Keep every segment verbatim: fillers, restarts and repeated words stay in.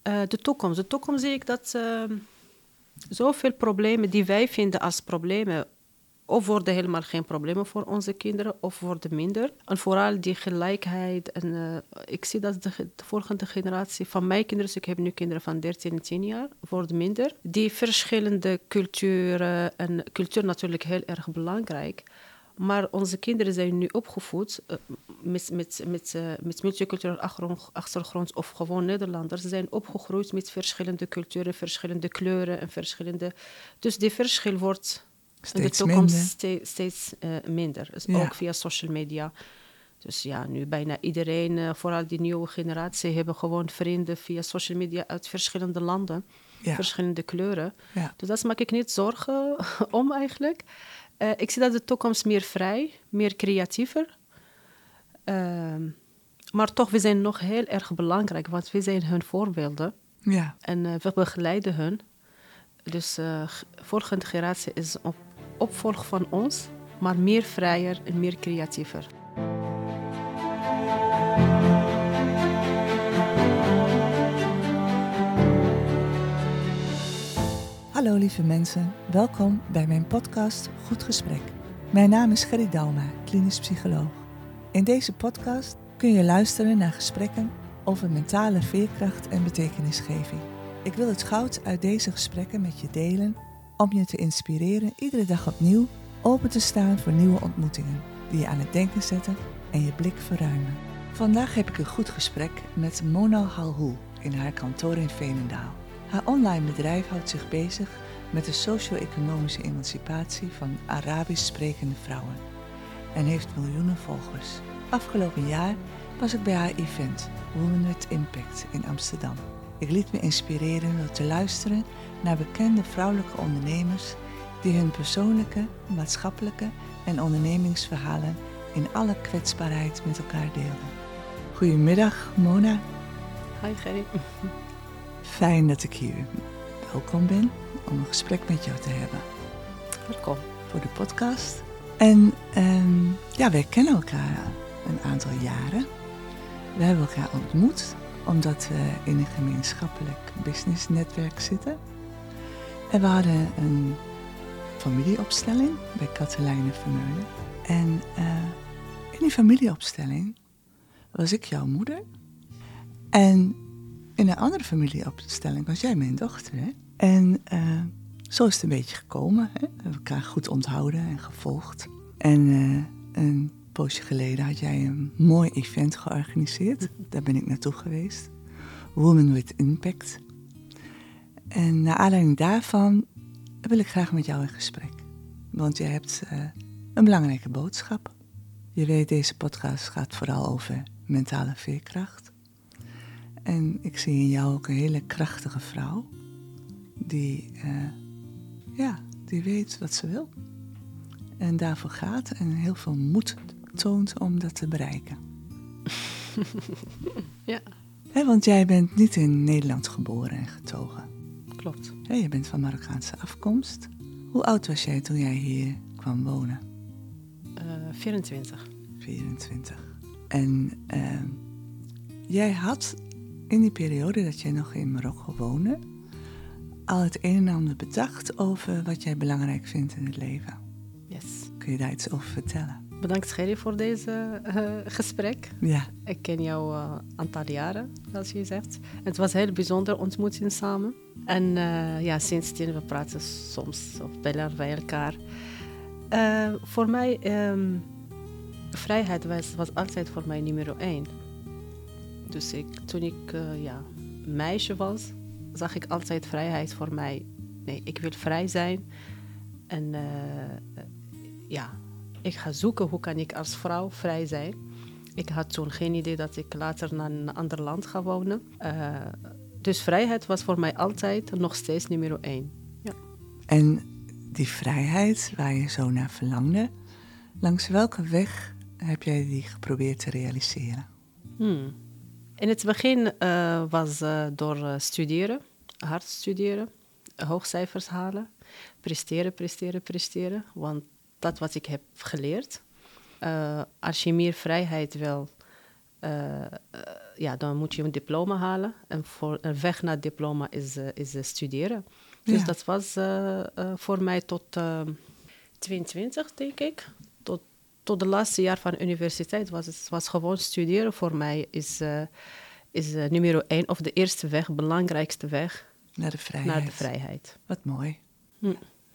Uh, de toekomst. De toekomst zie ik dat uh, zoveel problemen die wij vinden als problemen, of worden helemaal geen problemen voor onze kinderen, of worden minder. En vooral die gelijkheid. En, uh, ik zie dat de, de volgende generatie van mijn kinderen, dus ik heb nu kinderen van dertien en tien jaar, wordt minder. Die verschillende culturen, en cultuur natuurlijk heel erg belangrijk. Maar onze kinderen zijn nu opgevoed uh, met, met, met, uh, met multiculturele achtergrond, achtergrond of gewoon Nederlanders. Ze zijn opgegroeid met verschillende culturen, verschillende kleuren en verschillende. Dus die verschil wordt in de toekomst minder. steeds, steeds uh, minder. Dus ja. Ook via social media. Dus ja, nu bijna iedereen, uh, vooral die nieuwe generatie, hebben gewoon vrienden via social media uit verschillende landen, ja. verschillende kleuren. Ja. Dus daar maak ik niet zorgen om eigenlijk. Uh, ik zie dat de toekomst meer vrij, meer creatiever. Uh, maar toch, we zijn nog heel erg belangrijk, want we zijn hun voorbeelden. Ja. En uh, we begeleiden hun. Dus de uh, volgende generatie is op, opvolg van ons, maar meer vrijer en meer creatiever. Hallo lieve mensen, welkom bij mijn podcast Goed Gesprek. Mijn naam is Gerry Dalma, klinisch psycholoog. In deze podcast kun je luisteren naar gesprekken over mentale veerkracht en betekenisgeving. Ik wil het goud uit deze gesprekken met je delen om je te inspireren iedere dag opnieuw open te staan voor nieuwe ontmoetingen die je aan het denken zetten en je blik verruimen. Vandaag heb ik een goed gesprek met Mona Halhoul in haar kantoor in Veenendaal. Haar online bedrijf houdt zich bezig met de socio-economische emancipatie van Arabisch sprekende vrouwen en heeft miljoenen volgers. Afgelopen jaar was ik bij haar event Women with Impact in Amsterdam. Ik liet me inspireren door te luisteren naar bekende vrouwelijke ondernemers die hun persoonlijke, maatschappelijke en ondernemingsverhalen in alle kwetsbaarheid met elkaar deelden. Goedemiddag, Mona. Hi, Gerry. Fijn dat ik hier welkom ben om een gesprek met jou te hebben. Welkom. Voor de podcast. En um, ja, wij kennen elkaar een aantal jaren. We hebben elkaar ontmoet omdat we in een gemeenschappelijk businessnetwerk zitten. En we hadden een familieopstelling bij Katelijne Vermeulen. En uh, in die familieopstelling was ik jouw moeder. En in een andere familieopstelling was jij mijn dochter. Hè? En uh, zo is het een beetje gekomen. Hè? We hebben elkaar goed onthouden en gevolgd. En uh, een poosje geleden had jij een mooi event georganiseerd. Daar ben ik naartoe geweest. Women with Impact. En naar aanleiding daarvan wil ik graag met jou in gesprek. Want jij hebt uh, een belangrijke boodschap. Je weet, deze podcast gaat vooral over mentale veerkracht. En ik zie in jou ook een hele krachtige vrouw. Die, uh, ja, die weet wat ze wil. En daarvoor gaat en heel veel moed toont om dat te bereiken. Ja. He, want jij bent niet in Nederland geboren en getogen. Klopt. He, je bent van Marokkaanse afkomst. Hoe oud was jij toen jij hier kwam wonen? Uh, vierentwintig. vierentwintig. En uh, jij had in die periode dat jij nog in Marokko woonde al het een en ander bedacht over wat jij belangrijk vindt in het leven. Yes. Kun je daar iets over vertellen? Bedankt, Gerry, voor deze uh, gesprek. Ja. Ik ken jou een uh, aantal jaren, zoals je zegt. Het was een heel bijzonder ontmoeting samen. En uh, ja, sindsdien we praten soms of bellen bij elkaar. Uh, voor mij, um, vrijheid was, was altijd voor mij nummer één. Dus ik, toen ik uh, ja, meisje was, zag ik altijd vrijheid voor mij. Nee, ik wil vrij zijn. En uh, ja, ik ga zoeken hoe kan ik als vrouw vrij zijn. Ik had toen geen idee dat ik later naar een ander land ga wonen. Uh, dus vrijheid was voor mij altijd nog steeds nummer één. Ja. En die vrijheid waar je zo naar verlangde, langs welke weg heb jij die geprobeerd te realiseren? Hmm. In het begin uh, was uh, door uh, studeren, hard studeren, hoogcijfers halen, presteren, presteren, presteren. Want dat wat ik heb geleerd. Uh, als je meer vrijheid wil, uh, uh, ja, dan moet je een diploma halen. En voor een weg naar het diploma is, uh, is uh, studeren. Dus Ja. dat was uh, uh, voor mij tot uh, tweeëntwintig, denk ik. Tot, tot de laatste jaar van de universiteit was het was gewoon studeren. Voor mij is, uh, is uh, nummer één, of de eerste weg, belangrijkste weg. Naar de vrijheid. Naar de vrijheid. Wat mooi. Hm.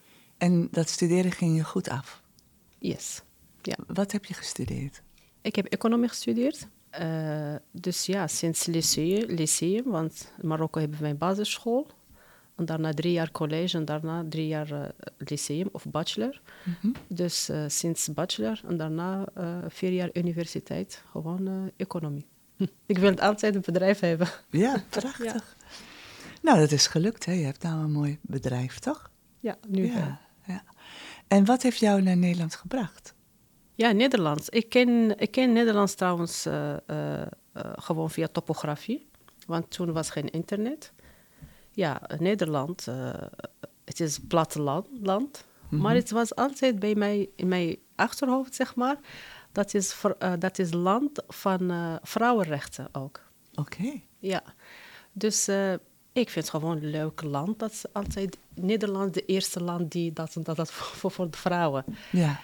En dat studeren ging je goed af? Yes. Ja. Wat heb je gestudeerd? Ik heb economie gestudeerd. Uh, dus ja, sinds lyceum, lyceum, want in Marokko hebben wij een basisschool. En daarna drie jaar college en daarna drie jaar uh, lyceum of bachelor. Mm-hmm. Dus uh, sinds bachelor en daarna uh, vier jaar universiteit, gewoon uh, economie. Hm. Ik wil altijd een bedrijf hebben. Ja, prachtig. Ja. Nou, dat is gelukt, hè? Je hebt nou een mooi bedrijf, toch? Ja, nu ja, wel. Ja. En wat heeft jou naar Nederland gebracht? Ja, Nederlands. Ik ken, ik ken Nederlands trouwens uh, uh, uh, gewoon via topografie. Want toen was geen internet. Ja, Nederland, uh, het is platteland, land, mm-hmm. maar het was altijd bij mij, in mijn achterhoofd, zeg maar, dat is, uh, dat is land van uh, vrouwenrechten ook. Oké. Okay. Ja, dus uh, ik vind het gewoon een leuk land. Dat is altijd Nederland de eerste land die dat, dat, dat voor, voor de vrouwen. Ja.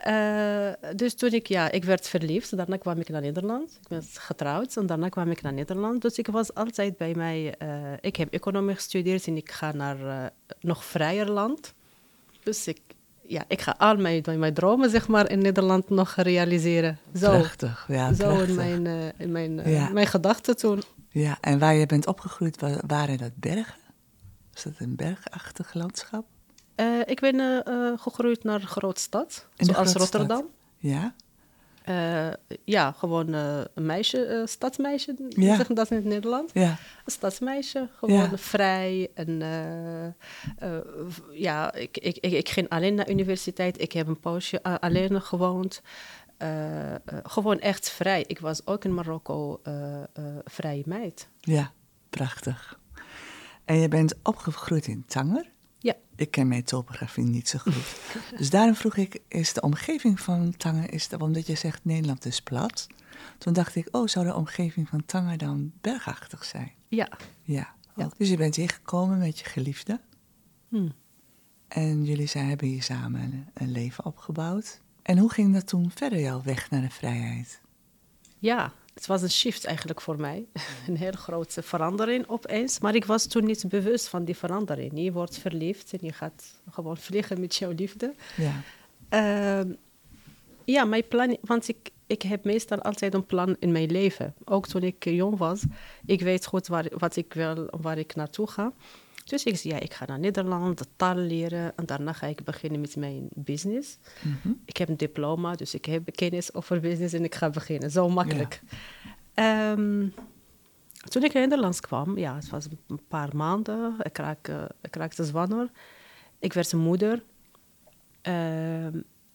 Uh, dus toen ik, ja, ik werd verliefd, daarna kwam ik naar Nederland. Ik ben getrouwd en daarna kwam ik naar Nederland. Dus ik was altijd bij mij, uh, ik heb economie gestudeerd en ik ga naar uh, nog vrijer land. Dus ik, ja, ik ga al mijn, mijn dromen, zeg maar, in Nederland nog realiseren. Zo, prachtig, ja, zo prachtig. in mijn, uh, in mijn, uh, ja. mijn gedachten toen. Ja, en waar je bent opgegroeid, waren dat bergen? Was dat een bergachtig landschap? Uh, ik ben uh, uh, gegroeid naar een grote stad, in zoals grote Rotterdam. Stad. Ja? Uh, ja, gewoon uh, een meisje, uh, stadsmeisje, ja. zeggen dat in het Nederland. Ja. Een stadsmeisje, gewoon ja. vrij. En, uh, uh, ja, ik, ik, ik, ik ging alleen naar de universiteit. Ik heb een poosje uh, alleen gewoond. Uh, uh, gewoon echt vrij. Ik was ook in Marokko uh, uh, vrije meid. Ja, prachtig. En je bent opgegroeid in Tanger? Ja. Ik ken mijn topografie niet zo goed. Dus daarom vroeg ik, is de omgeving van Tanger, is dat omdat je zegt Nederland is plat? Toen dacht ik, oh, zou de omgeving van Tanger dan bergachtig zijn? Ja. Ja. ja. Dus je bent hier gekomen met je geliefde. Hmm. En jullie zijn, hebben hier samen een, een leven opgebouwd. En hoe ging dat toen verder, jouw weg naar de vrijheid? Ja, het was een shift eigenlijk voor mij. Een heel grote verandering opeens. Maar ik was toen niet bewust van die verandering. Je wordt verliefd en je gaat gewoon vliegen met jouw liefde. Ja, uh, ja mijn plan... Want ik, ik heb meestal altijd een plan in mijn leven. Ook toen ik jong was. Ik weet goed waar, wat ik wil, waar ik naartoe ga. Dus ik zei, ja, ik ga naar Nederland, de taal leren. En daarna ga ik beginnen met mijn business. Mm-hmm. Ik heb een diploma, dus ik heb kennis over business en ik ga beginnen. Zo makkelijk. Ja. Um, toen ik in Nederland kwam, ja, het was een paar maanden. Ik, raak, uh, ik raakte zwanger. Ik werd een moeder. Uh,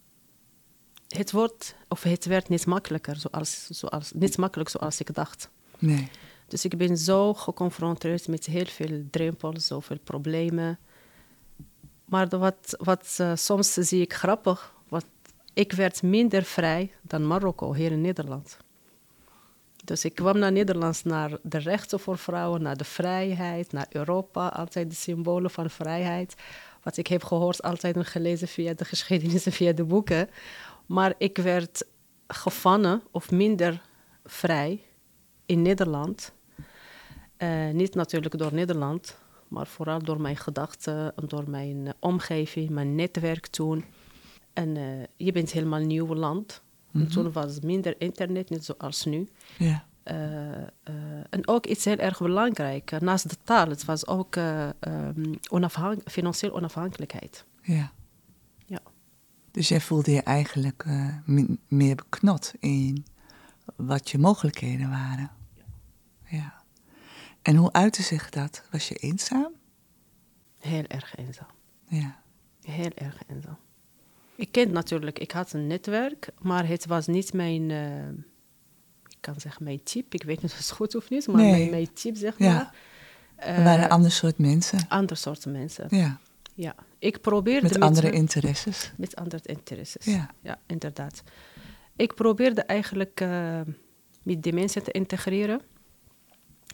het, wordt, of het werd niet makkelijker, zoals, zoals, niet makkelijk zoals ik dacht. Nee. Dus ik ben zo geconfronteerd met heel veel drempels, zoveel problemen. Maar wat, wat uh, soms zie ik grappig, wat, ik werd minder vrij dan Marokko, hier in Nederland. Dus ik kwam naar Nederland, naar de rechten voor vrouwen, naar de vrijheid, naar Europa, altijd de symbolen van vrijheid. Wat ik heb gehoord, altijd en gelezen via de geschiedenis en via de boeken. Maar ik werd gevangen of minder vrij in Nederland. Uh, niet natuurlijk door Nederland, maar vooral door mijn gedachten en door mijn uh, omgeving, mijn netwerk toen. En uh, je bent helemaal een nieuw land. Mm-hmm. En toen was minder internet, niet zoals nu. Ja. Uh, uh, en ook iets heel erg belangrijk, uh, naast de taal, het was ook uh, um, onafhank- financiële onafhankelijkheid. Ja. Ja. Dus jij voelde je eigenlijk uh, m- meer beknot in wat je mogelijkheden waren. Ja. Ja. En hoe uitte zich dat? Was je eenzaam? Heel erg eenzaam. Ja. Heel erg eenzaam. Ik kende natuurlijk, ik had een netwerk, maar het was niet mijn, uh, ik kan zeggen mijn type, ik weet niet of het goed of niet, maar nee. mijn, mijn type, zeg ja. maar. Er waren uh, ander soort mensen. Ander soort mensen. Ja. Ja. Ik probeerde met, met andere me, interesses. Met andere interesses, ja. Ja, inderdaad. Ik probeerde eigenlijk uh, met die mensen te integreren.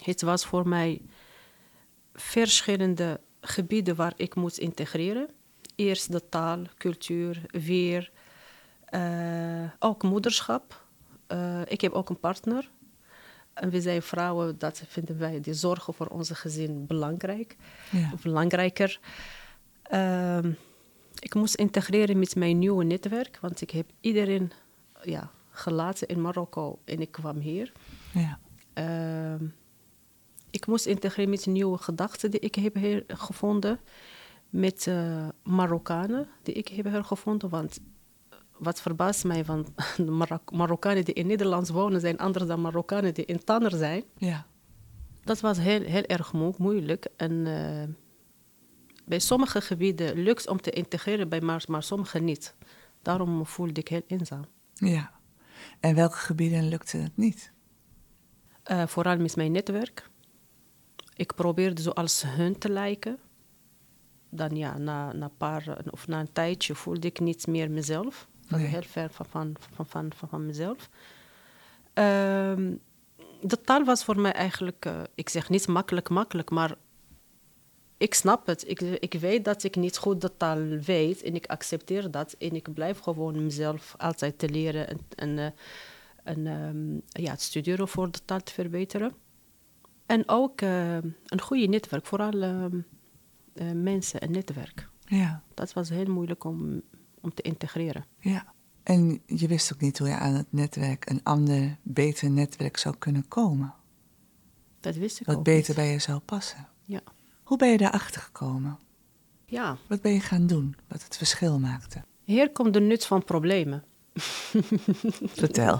Het was voor mij verschillende gebieden waar ik moest integreren. Eerst de taal, cultuur, weer, uh, ook moederschap. Uh, ik heb ook een partner. En we zijn vrouwen, dat vinden wij, die zorgen voor onze gezin belangrijk. Ja. Belangrijker. Uh, ik moest integreren met mijn nieuwe netwerk, want ik heb iedereen ja, gelaten in Marokko en ik kwam hier. Ja. Uh, ik moest integreren met nieuwe gedachten die ik heb hier gevonden. Met uh, Marokkanen die ik heb hier gevonden. Want wat verbaast mij, want de Marok- Marokkanen die in Nederland wonen zijn anders dan Marokkanen die in Tanner zijn. Ja. Dat was heel, heel erg mo- moeilijk. En uh, bij sommige gebieden lukt om te integreren, bij maar, maar sommige niet. Daarom voelde ik heel eenzaam. Ja. En welke gebieden lukte het niet? Uh, vooral met mijn netwerk. Ik probeerde zoals hun te lijken. Dan ja, na, na, paar, of na een tijdje voelde ik niet meer mezelf. Ik was nee. heel ver van, van, van, van, van, van mezelf. Um, de taal was voor mij eigenlijk, uh, ik zeg niet makkelijk, makkelijk, maar ik snap het. Ik, ik weet dat ik niet goed de taal weet en ik accepteer dat. En ik blijf gewoon mezelf altijd te leren en, en, uh, en um, ja, het studeren voor de taal te verbeteren. En ook uh, een goede netwerk, vooral uh, uh, mensen en netwerk. Ja. Dat was heel moeilijk om, om te integreren. Ja. En je wist ook niet hoe je aan het netwerk, een ander, beter netwerk zou kunnen komen. Dat wist ik Wat ook beter niet. bij je zou passen. Ja. Hoe ben je daarachter gekomen? Ja. Wat ben je gaan doen, wat het verschil maakte? Hier komt de nut van problemen. Vertel.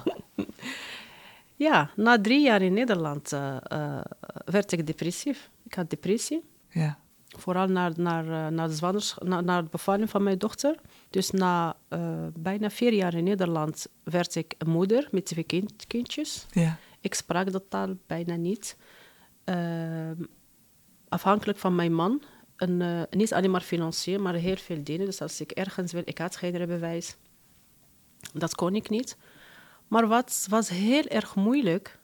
Ja, na drie jaar in Nederland uh, uh, werd ik depressief. Ik had depressie. Ja. Vooral naar, naar, naar, de zwangerschap, naar, naar de bevalling van mijn dochter. Dus na uh, bijna vier jaar in Nederland werd ik een moeder met twee kind, kindjes. Ja. Ik sprak de taal bijna niet. Uh, afhankelijk van mijn man. En, uh, niet alleen maar financieel, maar heel veel dingen. Dus als ik ergens wil, ik had geen rijbewijs. Dat kon ik niet. Maar wat was heel erg moeilijk.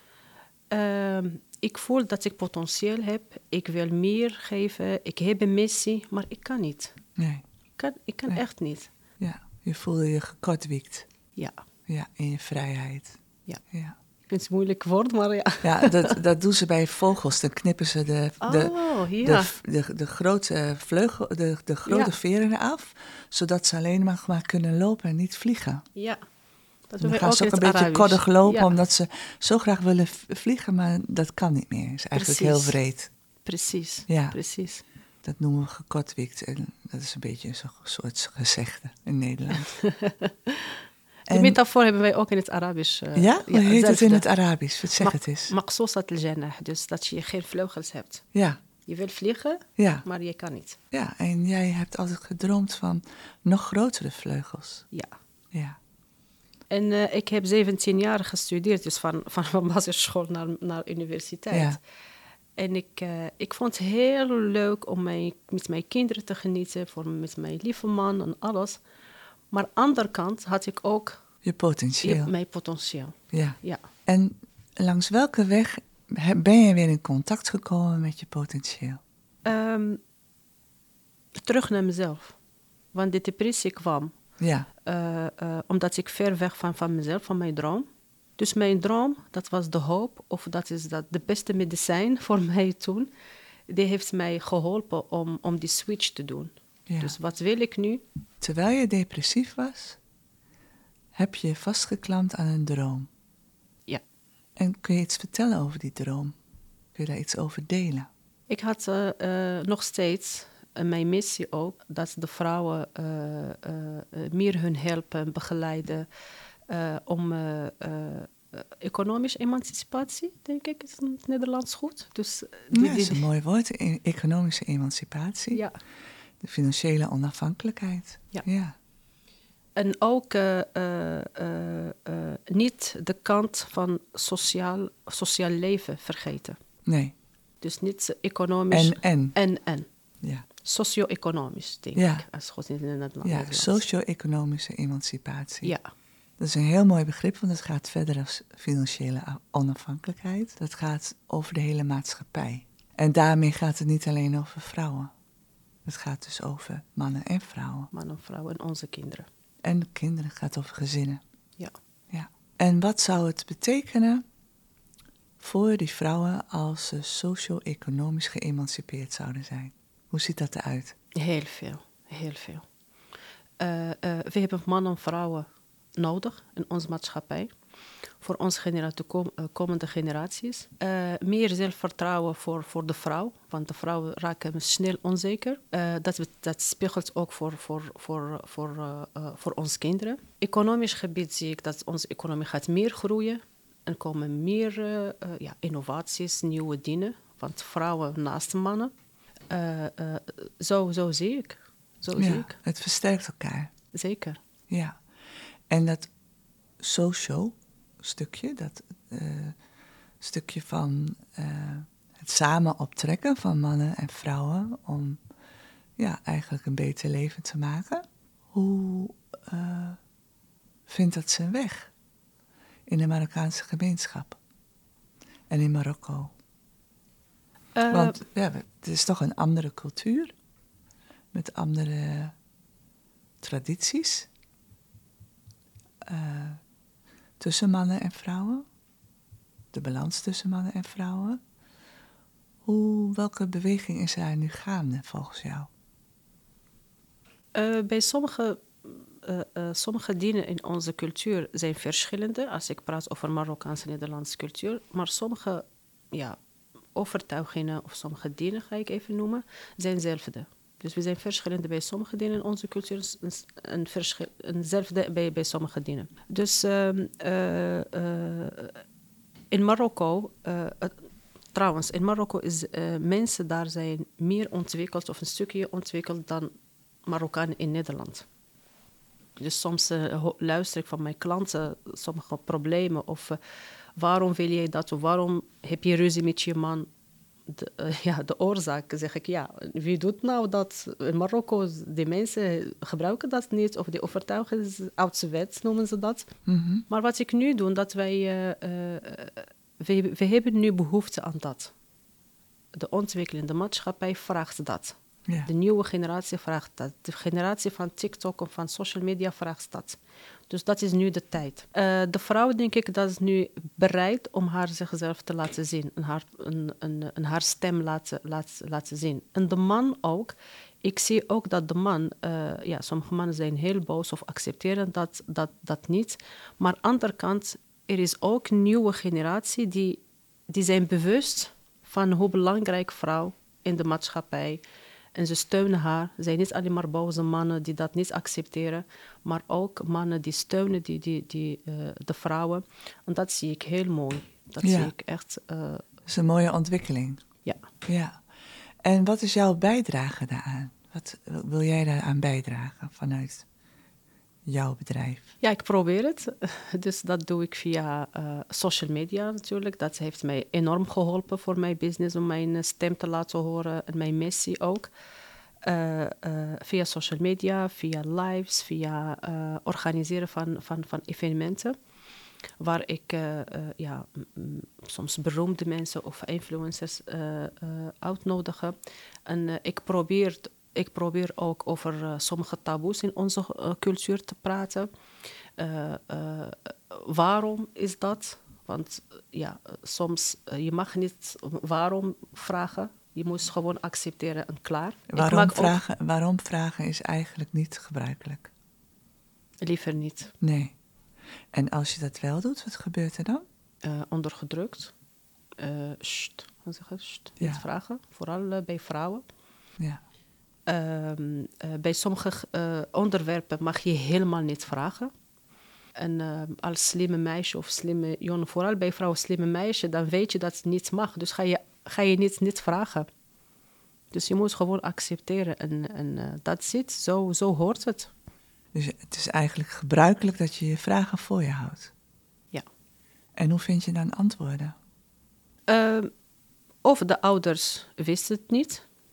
Uh, ik voel dat ik potentieel heb. Ik wil meer geven. Ik heb een missie, maar ik kan niet. Nee. Ik kan, ik kan nee. echt niet. Ja, je voelde je gekortwiekt. Ja. Ja, in je vrijheid. Ja. Ja. Ik vind het een moeilijk woord, maar ja. Ja, dat, dat doen ze bij vogels. Dan knippen ze de, de, oh, ja. de, de, de grote, vleugel, de, de grote ja. veren af, zodat ze alleen maar, maar kunnen lopen en niet vliegen. Ja. Dat dan gaan ze ook een beetje Arabisch. koddig lopen, ja. omdat ze zo graag willen vliegen, maar dat kan niet meer. Dat is eigenlijk Precies. heel wreed. Precies, ja. precies. Dat noemen we gekortwiekt. En dat is een beetje een soort gezegde in Nederland. Die metafoor hebben wij ook in het Arabisch. Uh, ja? Hoe ja, heet zelfde. het in het Arabisch? Wat zeg het eens. Maqsoosat al-janah, dus dat je geen vleugels hebt. Ja. Je wil vliegen, ja. maar je kan niet. Ja, en jij hebt altijd gedroomd van nog grotere vleugels. Ja. Ja. En uh, ik heb zeventien jaar gestudeerd, dus van, van, van basisschool naar, naar universiteit. Ja. En ik, uh, ik vond het heel leuk om mijn, met mijn kinderen te genieten, voor, met mijn lieve man en alles. Maar aan de andere kant had ik ook je potentieel. Je, mijn potentieel. Ja. ja. En langs welke weg ben je weer in contact gekomen met je potentieel? Um, terug naar mezelf. Want de depressie kwam. Ja. Uh, uh, omdat ik ver weg van, van mezelf, van mijn droom. Dus mijn droom, dat was de hoop, of dat is dat de beste medicijn voor mij toen. Die heeft mij geholpen om, om die switch te doen. Ja. Dus wat wil ik nu? Terwijl je depressief was, heb je vastgeklampt aan een droom. Ja. En kun je iets vertellen over die droom? Kun je daar iets over delen? Ik had uh, uh, nog steeds uh, mijn missie ook, dat de vrouwen uh, uh, meer hun helpen, begeleiden, uh, om uh, uh, economische emancipatie, denk ik, is in het Nederlands goed. Dus, die, ja, dat is een mooi woord, e- economische emancipatie. Ja. De financiële onafhankelijkheid. Ja. ja. En ook uh, uh, uh, uh, niet de kant van sociaal, sociaal leven vergeten. Nee. Dus niet economisch. En, en. En, en. Ja. Socio-economisch, denk ja. ik. Als goed in het Nederlands. Ja, socio-economische emancipatie. Ja. Dat is een heel mooi begrip, want het gaat verder dan financiële onafhankelijkheid. Dat gaat over de hele maatschappij. En daarmee gaat het niet alleen over vrouwen. Het gaat dus over mannen en vrouwen. Mannen en vrouwen en onze kinderen. En de kinderen, het gaat over gezinnen. Ja. Ja. En wat zou het betekenen voor die vrouwen als ze socio-economisch geëmancipeerd zouden zijn? Hoe ziet dat eruit? Heel veel, heel veel. Uh, uh, we hebben mannen en vrouwen nodig in onze maatschappij. Voor onze genera- de kom- uh, komende generaties. Uh, meer zelfvertrouwen voor, voor de vrouw, want de vrouwen raken snel onzeker. Uh, dat, dat spiegelt ook voor, voor, voor, voor, uh, uh, voor onze kinderen. Economisch gebied zie ik dat onze economie gaat meer groeien. Er komen meer uh, uh, ja, innovaties, nieuwe dingen. Want vrouwen naast mannen. Uh, uh, zo, zo zie ik. Zo ja, zie ik. Het versterkt elkaar. Zeker. Ja. En dat socio-stukje, dat uh, stukje van uh, het samen optrekken van mannen en vrouwen om ja, eigenlijk een beter leven te maken. Hoe uh, vindt dat zijn weg in de Marokkaanse gemeenschap en in Marokko? Uh, Want ja, het is toch een andere cultuur met andere tradities. Uh, tussen mannen en vrouwen. De balans tussen mannen en vrouwen. Hoe, welke beweging is er nu gaande volgens jou? Uh, bij sommige, uh, uh, sommige dingen in onze cultuur zijn verschillende. Als ik praat over Marokkaanse Nederlandse cultuur. Maar sommige ja, overtuigingen of sommige dingen, ga ik even noemen, zijn hetzelfde. Dus we zijn verschillende bij sommige dingen in onze cultuur en hetzelfde bij, bij sommige dingen. Dus uh, uh, uh, in Marokko, uh, uh, trouwens, in Marokko is uh, mensen daar zijn meer ontwikkeld of een stukje ontwikkeld dan Marokkanen in Nederland. Dus soms uh, luister ik van mijn klanten sommige problemen of uh, waarom wil jij dat of waarom heb je ruzie met je man? De, uh, ja, de oorzaak, zeg ik, ja, wie doet nou dat? In Marokko, die mensen gebruiken dat niet, of die overtuigen is ouderwets, noemen ze dat. Mm-hmm. Maar wat ik nu doe, dat wij, uh, uh, we, we hebben nu behoefte aan dat. De ontwikkelende maatschappij vraagt dat. Ja. De nieuwe generatie vraagt dat. De generatie van TikTok of van social media vraagt dat. Dus dat is nu de tijd. Uh, de vrouw, denk ik, dat is nu bereid om haar zichzelf te laten zien. En haar, een, een, een haar stem laten, laten, laten zien. En de man ook. Ik zie ook dat de man... Uh, ja, sommige mannen zijn heel boos of accepteren dat, dat, dat niet. Maar aan de andere kant, er is ook een nieuwe generatie die, die zijn bewust van hoe belangrijk vrouw in de maatschappij. En ze steunen haar. Ze zijn niet alleen maar boze mannen die dat niet accepteren, maar ook mannen die steunen die, die, die, uh, de vrouwen. En dat zie ik heel mooi. Dat ja. zie ik echt... Uh, dat is een mooie ontwikkeling. Ja. ja. En wat is jouw bijdrage daaraan? Wat wil jij daaraan bijdragen vanuit jouw bedrijf? Ja, ik probeer het. Dus dat doe ik via uh, social media natuurlijk. Dat heeft mij enorm geholpen voor mijn business, om mijn stem te laten horen en mijn missie ook. Uh, uh, via social media, via lives, via uh, organiseren van, van, van evenementen. Waar ik uh, uh, ja, m- soms beroemde mensen of influencers uh, uh, uitnodigen. En uh, ik probeer... Ik probeer ook over uh, sommige taboes in onze uh, cultuur te praten. Uh, uh, waarom is dat? Want uh, ja, soms uh, je mag niet waarom vragen. Je moet gewoon accepteren en klaar. Waarom vragen, ook... waarom vragen is eigenlijk niet gebruikelijk? Liever niet. Nee. En als je dat wel doet, wat gebeurt er dan? Uh, ondergedrukt. Uh, sst, wat zeg je? Sst, ja. Niet vragen. Vooral uh, bij vrouwen. Ja. Uh, uh, bij sommige uh, onderwerpen mag je helemaal niet vragen. En uh, als slimme meisje of slimme jongen, vooral bij vrouwen slimme meisje, dan weet je dat het niet mag. Dus ga je, ga je niet, niet vragen. Dus je moet gewoon accepteren. En, en uh, dat zit, zo, zo hoort het. Dus het is eigenlijk gebruikelijk dat je je vragen voor je houdt? Ja. En hoe vind je dan antwoorden? Uh, of de ouders wisten het niet.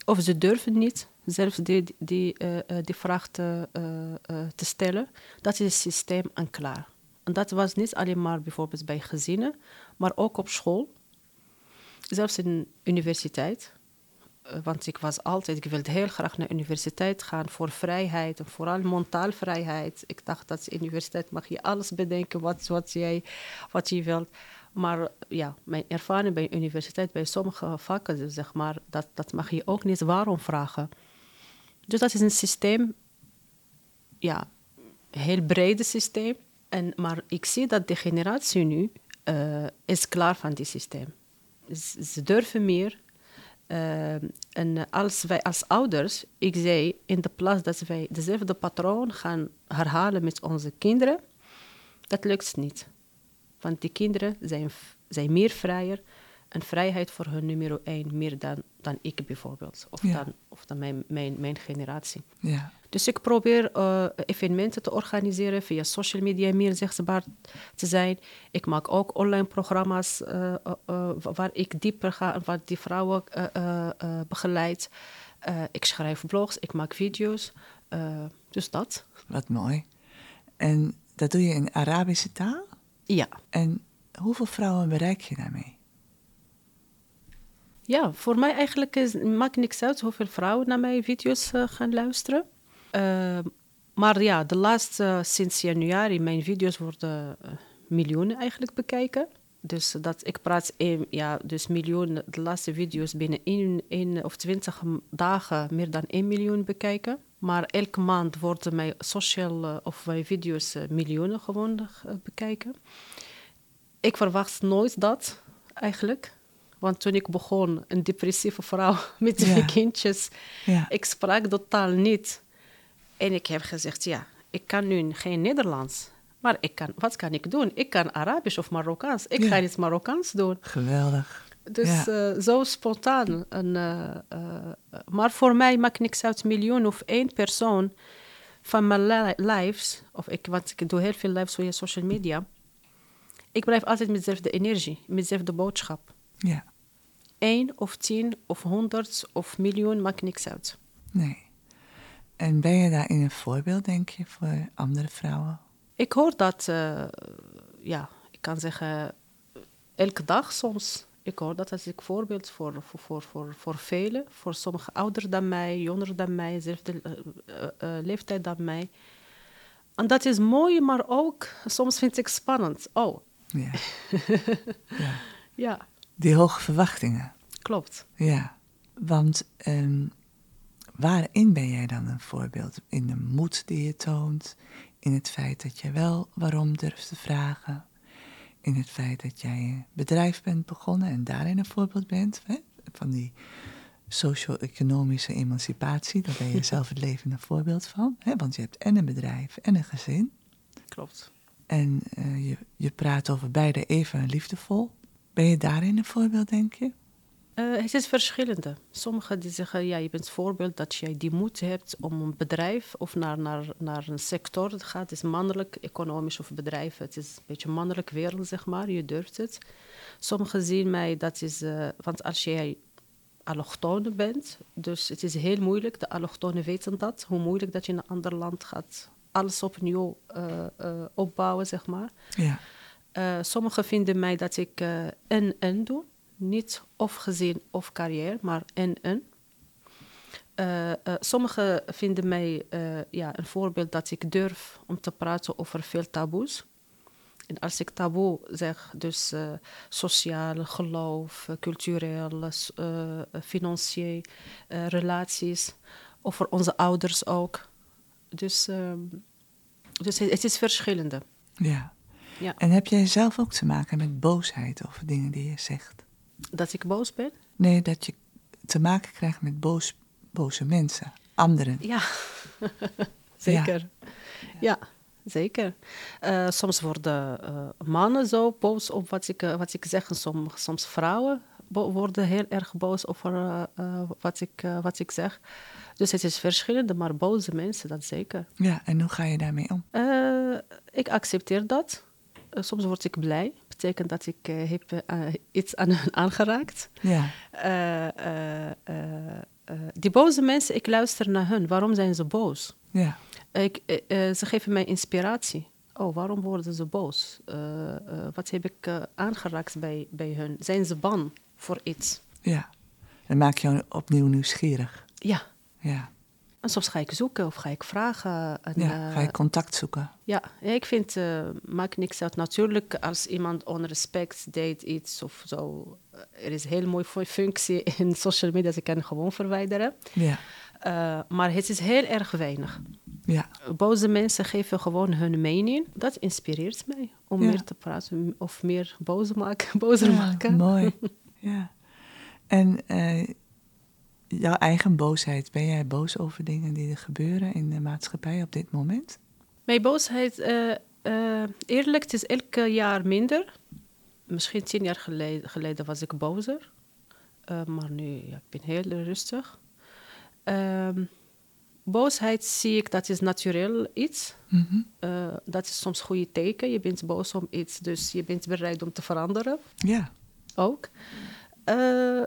Of ze durven niet zelf die, die, die, uh, die vraag te, uh, uh, te stellen. Dat is het systeem en klaar. En dat was niet alleen maar bijvoorbeeld bij gezinnen, maar ook op school. Zelfs in de universiteit. Uh, want ik was altijd, ik wilde heel graag naar de universiteit gaan voor vrijheid. En vooral mentaal vrijheid. Ik dacht dat in de universiteit mag je alles bedenken wat, wat, jij, wat je wilt. Maar ja, mijn ervaring bij de universiteit, bij sommige vakken, dus zeg maar, dat, dat mag je ook niet waarom vragen. Dus dat is een systeem, ja, een heel breed systeem. En, maar ik zie dat de generatie nu uh, is klaar van dit systeem. Ze, ze durven meer. Uh, en als wij als ouders, ik zei, in de plaats dat wij dezelfde patroon gaan herhalen met onze kinderen, dat lukt niet. Want die kinderen zijn, zijn meer vrijer en vrijheid voor hun nummer één, meer dan, dan ik bijvoorbeeld. Of ja. dan, of dan mijn, mijn, mijn generatie. Ja. Dus ik probeer uh, evenementen te organiseren, via social media meer zichtbaar te zijn. Ik maak ook online programma's uh, uh, uh, waar ik dieper ga en waar die vrouwen uh, uh, uh, begeleid. Uh, ik schrijf blogs, ik maak video's. Uh, dus dat. Wat mooi. En dat doe je in Arabische taal? Ja. En hoeveel vrouwen bereik je daarmee? Ja, voor mij eigenlijk is, maakt niks uit hoeveel vrouwen naar mijn video's uh, gaan luisteren. Uh, maar ja, de laatste, uh, sinds januari, mijn video's worden uh, miljoenen eigenlijk bekeken. Dus dat ik praat, een, ja, dus miljoen, de laatste video's binnen één, één of twintig dagen meer dan één miljoen bekijken. Maar elke maand worden mijn social uh, of mijn video's uh, miljoenen gewoon uh, bekijken. Ik verwacht nooit dat, eigenlijk. Want toen ik begon, een depressieve vrouw met twee ja. kindjes, ja. ik sprak totaal niet. En ik heb gezegd, ja, ik kan nu geen Nederlands. Maar ik kan, wat kan ik doen? Ik kan Arabisch of Marokkaans. Ik ja. ga iets Marokkaans doen. Geweldig. Dus ja. uh, zo spontaan. En, uh, uh, maar voor mij maakt niks uit, miljoen of één persoon van mijn li- lives. Of ik, want ik doe heel veel lives via social media. Ik blijf altijd met dezelfde energie, met dezelfde boodschap. Ja. Eén of tien of honderd of miljoen maakt niks uit. Nee. En ben je daarin een voorbeeld, denk je, voor andere vrouwen? Ik hoor dat, uh, ja, ik kan zeggen, elke dag soms. Ik hoor dat als ik voorbeeld voor, voor, voor, voor, voor velen. Voor sommigen ouder dan mij, jonger dan mij, dezelfde uh, uh, uh, leeftijd dan mij. En dat is mooi, maar ook soms vind ik spannend. Oh. Ja. ja. ja. Die hoge verwachtingen. Klopt. Ja, want um, waarin ben jij dan een voorbeeld? In de moed die je toont, in het feit dat je wel waarom durft te vragen, in het feit dat jij een bedrijf bent begonnen en daarin een voorbeeld bent, hè? Van die socio-economische emancipatie, daar ben je zelf het levende voorbeeld van, hè? Want je hebt en een bedrijf en een gezin. Klopt. En uh, je, je praat over beide even liefdevol. Ben je daarin een voorbeeld, denk je? Uh, het is verschillende. Sommigen die zeggen, ja, je bent het voorbeeld dat jij die moed hebt om een bedrijf of naar, naar, naar een sector te gaan. Het is mannelijk, economisch of bedrijf. Het is een beetje een mannelijk wereld, zeg maar. Je durft het. Sommigen zien mij, dat is, uh, want als jij allochtone bent, dus het is heel moeilijk, de allochtonen weten dat, hoe moeilijk dat je in een ander land gaat alles opnieuw uh, uh, opbouwen, zeg maar. Ja. Uh, sommigen vinden mij dat ik uh, en-en doe. Niet of gezin of carrière, maar en-en. Uh, uh, sommigen vinden mij uh, ja, een voorbeeld dat ik durf om te praten over veel taboes. En als ik taboe zeg, dus uh, sociaal, geloof, uh, cultureel, uh, financieel, uh, relaties, over onze ouders ook. Dus, uh, dus het, het is verschillende. Ja. ja. En heb jij zelf ook te maken met boosheid over dingen die je zegt? Dat ik boos ben? Nee, dat je te maken krijgt met boos, boze mensen, anderen. Ja, zeker. Ja, ja zeker. Uh, soms worden uh, mannen zo boos op wat ik, uh, wat ik zeg. En som, soms vrouwen bo- worden heel erg boos over uh, uh, wat, ik, uh, wat ik zeg. Dus het is verschillend, maar boze mensen, dat zeker. Ja, en hoe ga je daarmee om? Uh, ik accepteer dat. Uh, soms word ik blij. Betekent dat ik uh, heb uh, iets aan hen aangeraakt. Ja. Uh, uh, uh, uh, die boze mensen, ik luister naar hun. Waarom zijn ze boos? Ja. Ik, uh, uh, ze geven mij inspiratie. Oh, waarom worden ze boos? Uh, uh, wat heb ik uh, aangeraakt bij, bij hun? Zijn ze bang voor iets? Ja. Dan maak je jou opnieuw nieuwsgierig. Ja. Ja. En soms ga ik zoeken of ga ik vragen. En, ja, ga je contact zoeken. Ja, ik vind, uh, maakt niks uit. Natuurlijk, als iemand onrespect deed iets of zo. Uh, er is heel mooi functie in social media, ze kunnen gewoon verwijderen. Ja. Uh, maar het is heel erg weinig. Ja. Boze mensen geven gewoon hun mening. Dat inspireert mij om ja. meer te praten of meer boos maken, bozer ja, maken. Mooi, ja. En uh, jouw eigen boosheid, ben jij boos over dingen die er gebeuren in de maatschappij op dit moment? Mijn boosheid, uh, uh, eerlijk, het is elke jaar minder. Misschien tien jaar geleden, geleden was ik bozer. Uh, maar nu, ja, ik ben heel rustig. Uh, boosheid zie ik, dat is natuurlijk iets. Mm-hmm. Uh, dat is soms een goede teken. Je bent boos om iets, dus je bent bereid om te veranderen. Ja. Ook. Uh,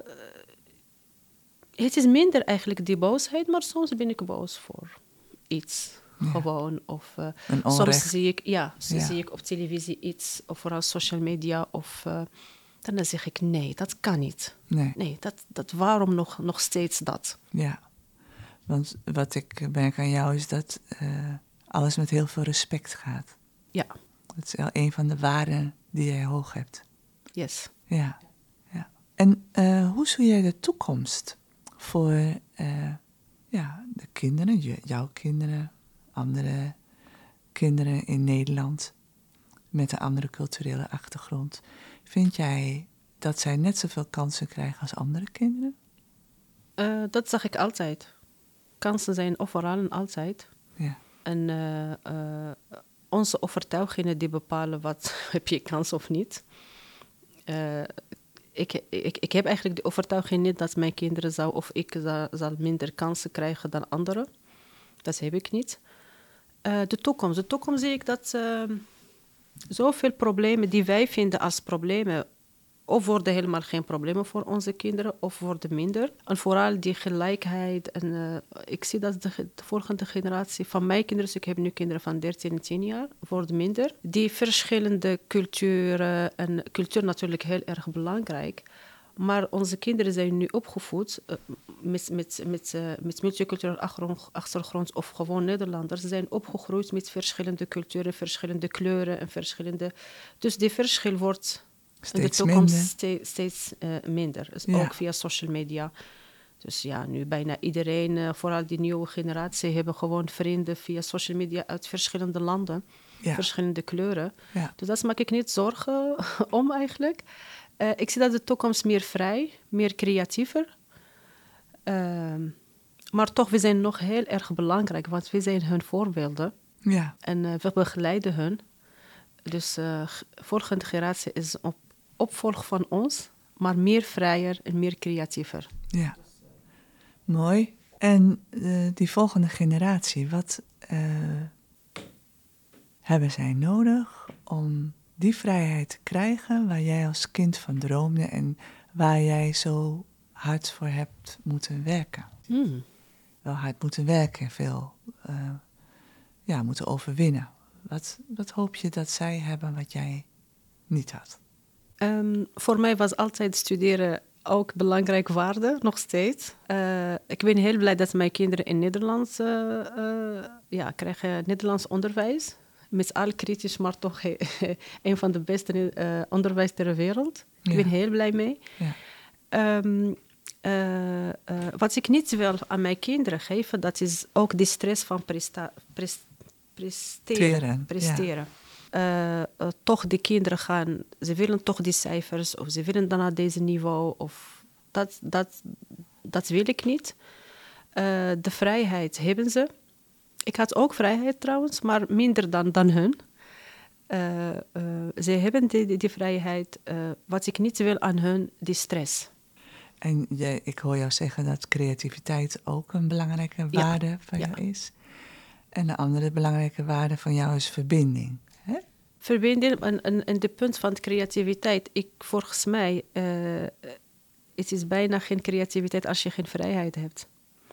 het is minder eigenlijk die boosheid, maar soms ben ik boos voor iets. Ja. Gewoon. Of uh, soms zie ik, ja, ja. zie ik op televisie iets, of vooral social media. Of uh, dan zeg ik, nee, dat kan niet. Nee, nee dat, dat, waarom nog, nog steeds dat? Ja, want wat ik merk aan jou is dat uh, alles met heel veel respect gaat. Ja. Dat is wel een van de waarden die jij hoog hebt. Yes. Ja. ja. En uh, hoe zie jij de toekomst voor uh, ja, de kinderen, j- jouw kinderen, andere kinderen in Nederland met een andere culturele achtergrond? Vind jij dat zij net zoveel kansen krijgen als andere kinderen? Uh, dat zeg ik altijd. Kansen zijn overal en altijd. Ja. En uh, uh, onze overtuigingen die bepalen wat heb je kans of niet. Uh, ik, ik, ik heb eigenlijk de overtuiging niet dat mijn kinderen zou of ik zal, zal minder kansen krijgen dan anderen. Dat heb ik niet. Uh, de toekomst. De toekomst zie ik dat uh, zoveel problemen die wij vinden als problemen, of worden helemaal geen problemen voor onze kinderen, of worden minder. En vooral die gelijkheid. En uh, ik zie dat de, de volgende generatie van mijn kinderen, dus ik heb nu kinderen van dertien en tien jaar, wordt minder. Die verschillende culturen, en cultuur natuurlijk heel erg belangrijk. Maar onze kinderen zijn nu opgevoed uh, met, met, met, uh, met multiculturele achtergrond, achtergrond of gewoon Nederlanders. Ze zijn opgegroeid met verschillende culturen, verschillende kleuren en verschillende. Dus die verschil wordt steeds in de toekomst minder. Steeds, steeds uh, minder. Dus ja. ook via social media. Dus ja, nu bijna iedereen, uh, vooral die nieuwe generatie, hebben gewoon vrienden via social media uit verschillende landen, ja. verschillende kleuren. Ja. Dus dat maak ik niet zorgen om eigenlijk. Uh, ik zie dat de toekomst meer vrij, meer creatiever. Uh, maar toch, we zijn nog heel erg belangrijk, want we zijn hun voorbeelden. Ja. En uh, we begeleiden hun. Dus de uh, volgende generatie is op opvolg van ons, maar meer vrijer en meer creatiever. Ja, mooi. En uh, die volgende generatie, wat uh, hebben zij nodig om die vrijheid te krijgen waar jij als kind van droomde en waar jij zo hard voor hebt moeten werken? Hmm. Wel hard moeten werken, veel uh, ja, moeten overwinnen. Wat, wat hoop je dat zij hebben wat jij niet had? Um, voor mij was altijd studeren ook belangrijke waarde, nog steeds. Uh, ik ben heel blij dat mijn kinderen in Nederland uh, uh, ja, krijgen Nederlands onderwijs. Met al kritisch, maar toch een van de beste uh, onderwijs ter wereld. Ja. Ik ben heel blij mee. Ja. Um, uh, uh, wat ik niet wil aan mijn kinderen geven, dat is ook die stress van presta- pres- presteren. Teren, presteren. Ja. Uh, uh, toch de kinderen gaan, ze willen toch die cijfers, of ze willen dan naar deze niveau, of dat, dat, dat wil ik niet. Uh, de vrijheid hebben ze. Ik had ook vrijheid trouwens, maar minder dan, dan hun. Uh, uh, ze hebben die, die, die vrijheid. Uh, wat ik niet wil aan hun, die stress. En je, ik hoor jou zeggen dat creativiteit ook een belangrijke waarde ja. van ja. jou is. En een andere belangrijke waarde van jou is verbinding. Hè? Verbinding en, en, en de punt van de creativiteit. Ik, volgens mij, uh, het is bijna geen creativiteit als je geen vrijheid hebt.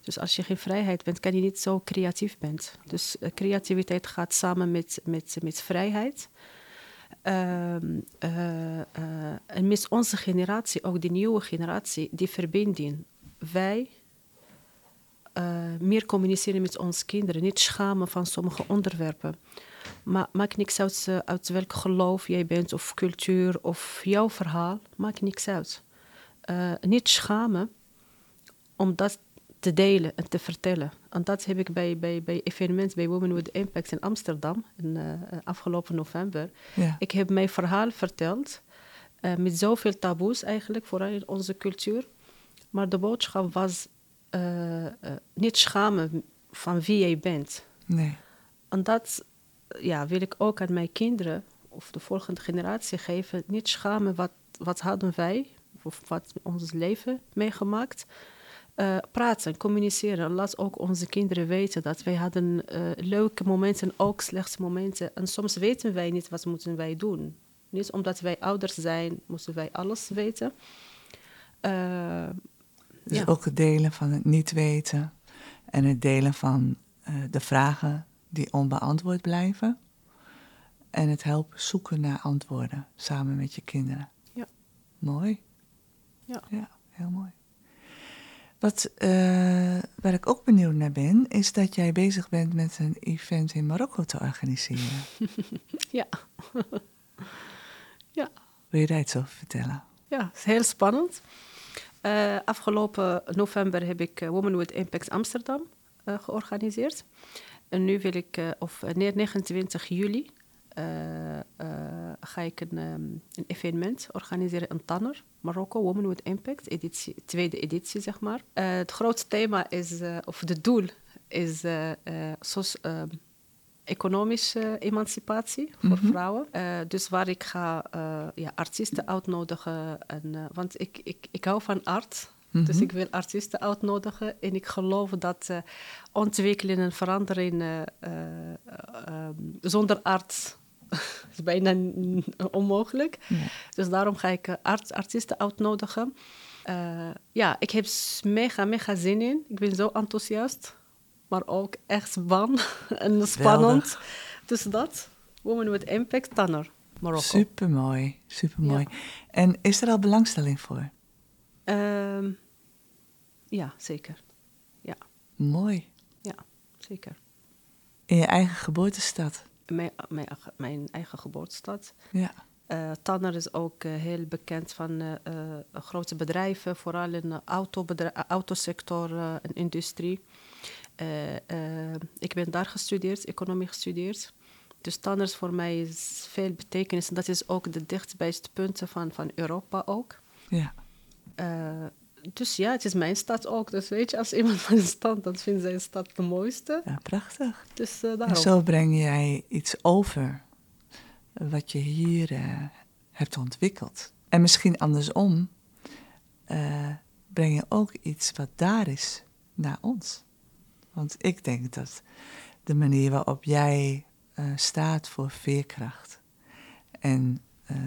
Dus als je geen vrijheid bent, kan je niet zo creatief bent. Dus uh, creativiteit gaat samen met, met, met vrijheid. Uh, uh, uh, en met onze generatie, ook de nieuwe generatie, die verbinding. Wij uh, meer communiceren met onze kinderen, niet schamen van sommige onderwerpen. Maar maakt niks uit, uh, uit welk geloof jij bent, of cultuur, of jouw verhaal, maakt niks uit. Uh, niet schamen om dat te delen en te vertellen. En dat heb ik bij, bij, bij evenement bij Women with Impact in Amsterdam, in, uh, afgelopen november. Ja. Ik heb mijn verhaal verteld, uh, met zoveel taboes eigenlijk, vooral in onze cultuur. Maar de boodschap was uh, uh, niet schamen van wie jij bent. Nee. En dat ja, wil ik ook aan mijn kinderen, of de volgende generatie geven. Niet schamen, wat, wat hadden wij, of wat ons leven meegemaakt. Uh, praten, communiceren. Laat ook onze kinderen weten dat wij hadden uh, leuke momenten, ook slechte momenten. En soms weten wij niet wat moeten wij doen. Niet omdat wij ouders zijn, moeten wij alles weten. Uh, dus ja. ook het delen van het niet weten en het delen van uh, de vragen die onbeantwoord blijven. En het helpen zoeken naar antwoorden samen met je kinderen. Ja. Mooi. Ja. Ja, heel mooi. Wat, uh, waar ik ook benieuwd naar ben, is dat jij bezig bent met een event in Marokko te organiseren. Ja. Ja. Wil je daar iets over vertellen? Ja, het is heel spannend. Uh, afgelopen november heb ik uh, Women with Impact Amsterdam uh, georganiseerd. En nu wil ik, uh, of uh, negenentwintig juli, uh, uh, ga ik een, um, een evenement organiseren in Tanner, Marokko, Women with Impact, editie, tweede editie, zeg maar. Uh, het grootste thema is, uh, of het doel is uh, uh, soos, uh, economische emancipatie voor mm-hmm. vrouwen. Uh, dus waar ik ga uh, ja, artiesten uitnodigen. En, uh, want ik, ik, ik hou van art. Mm-hmm. Dus ik wil artiesten uitnodigen. En ik geloof dat uh, ontwikkeling en verandering uh, uh, uh, zonder art is bijna n- onmogelijk. Ja. Dus daarom ga ik uh, art, artiesten uitnodigen. Uh, ja, ik heb mega, mega zin in. Ik ben zo enthousiast. Maar ook echt bang en spannend. Weldig. Dus dat, Women with Impact, Tanner, Marokko. Supermooi, supermooi. Ja. En is er al belangstelling voor? Uh, ja, zeker. Ja. Mooi. Ja, zeker. In je eigen geboortestad? Mijn, mijn, mijn eigen geboortestad. Ja. Uh, Tanner is ook uh, heel bekend van uh, uh, grote bedrijven, vooral in de autobedrijf, autosector uh, en industrie. Uh, uh, ik ben daar gestudeerd, economie gestudeerd. Dus Tanner is voor mij is veel betekenis. En dat is ook de dichtstbijste punten van, van Europa ook. Ja. Uh, dus ja, het is mijn stad ook. Dus weet je, als iemand van een stad, dan vindt zijn stad de mooiste. Ja, prachtig. Dus uh, daarom. En zo breng jij iets over wat je hier uh, hebt ontwikkeld. En misschien andersom uh, breng je ook iets wat daar is naar ons. Want ik denk dat de manier waarop jij uh, staat voor veerkracht en uh,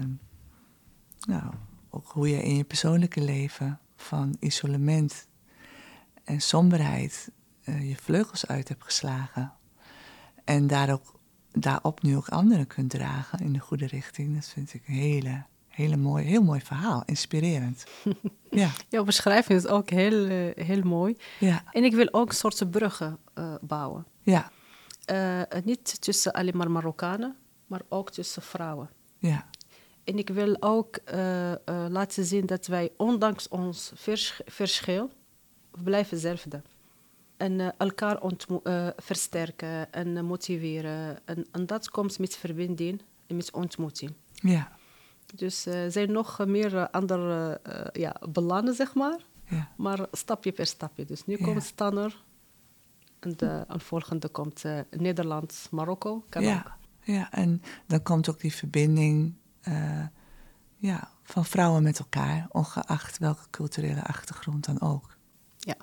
nou, ook hoe je in je persoonlijke leven van isolement en somberheid uh, je vleugels uit hebt geslagen en daar ook, daarop nu ook anderen kunt dragen in de goede richting, dat vind ik een hele, hele mooi, heel mooi verhaal, inspirerend. Ja. Jouw beschrijving is ook heel, uh, heel mooi. Ja. En ik wil ook een soort bruggen uh, bouwen. Ja. Uh, niet tussen alleen maar Marokkanen, maar ook tussen vrouwen. Ja. En ik wil ook uh, uh, laten zien dat wij, ondanks ons vers- verschil, we blijven hetzelfde. En uh, elkaar ontmo- uh, versterken en uh, motiveren. En, en dat komt met verbinding en met ontmoeting. Ja. Dus er uh, zijn nog meer uh, andere uh, ja, belangen, zeg maar. Ja. Maar stapje per stapje. Dus nu ja. komt Tanner. En de en volgende komt uh, Nederland, Marokko. Kan ja. ook. Ja, en dan komt ook die verbinding uh, ja, van vrouwen met elkaar, ongeacht welke culturele achtergrond dan ook. Ja.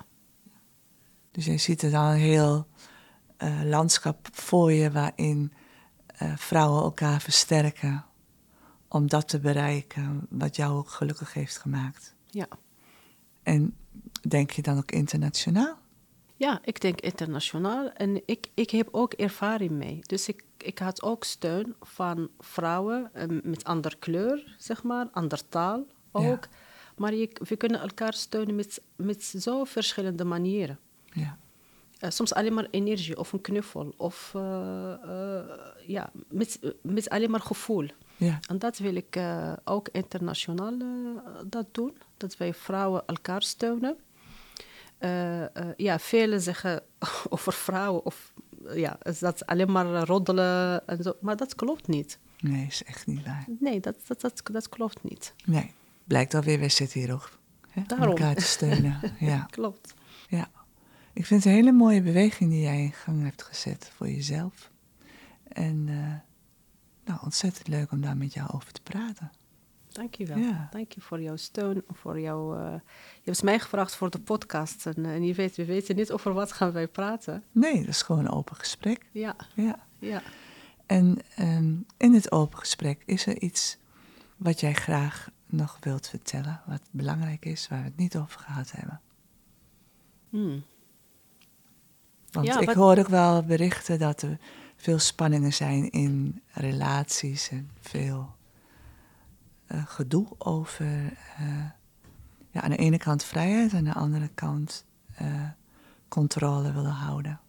Dus je ziet er dan een heel uh, landschap voor je waarin uh, vrouwen elkaar versterken om dat te bereiken wat jou ook gelukkig heeft gemaakt. Ja. En denk je dan ook internationaal? Ja, ik denk internationaal. En ik, ik heb ook ervaring mee. Dus ik, ik had ook steun van vrouwen eh, met andere kleur, zeg maar, andere taal ook. Ja. Maar je, we kunnen elkaar steunen met, met zo verschillende manieren. Ja. Uh, soms alleen maar energie of een knuffel. Of uh, uh, ja, met, met alleen maar gevoel. Ja. En dat wil ik uh, ook internationaal uh, dat doen. Dat wij vrouwen elkaar steunen. Uh, uh, ja, velen zeggen over vrouwen of ja, dat alleen maar roddelen en zo. Maar dat klopt niet. Nee, is echt niet waar. Nee, dat, dat, dat, dat klopt niet. Nee, blijkt alweer, wij zitten hier ook hè, om Daarom. elkaar te steunen. Ja. Klopt. Ja. Ik vind het een hele mooie beweging die jij in gang hebt gezet voor jezelf. En uh, nou, ontzettend leuk om daar met jou over te praten. Dank je wel. Ja. Dank je voor jouw steun. Voor jouw, uh, je hebt mij gevraagd voor de podcast. En, uh, en je weet, we weten niet over wat gaan wij praten. Nee, dat is gewoon een open gesprek. Ja. Ja. Ja. En um, in het open gesprek is er iets wat jij graag nog wilt vertellen, wat belangrijk is, waar we het niet over gehad hebben. Hmm. Want Ja, ik wat... hoor ook wel berichten dat er veel spanningen zijn in relaties en veel uh, gedoe over uh, ja, aan de ene kant vrijheid en aan de andere kant uh, controle willen houden.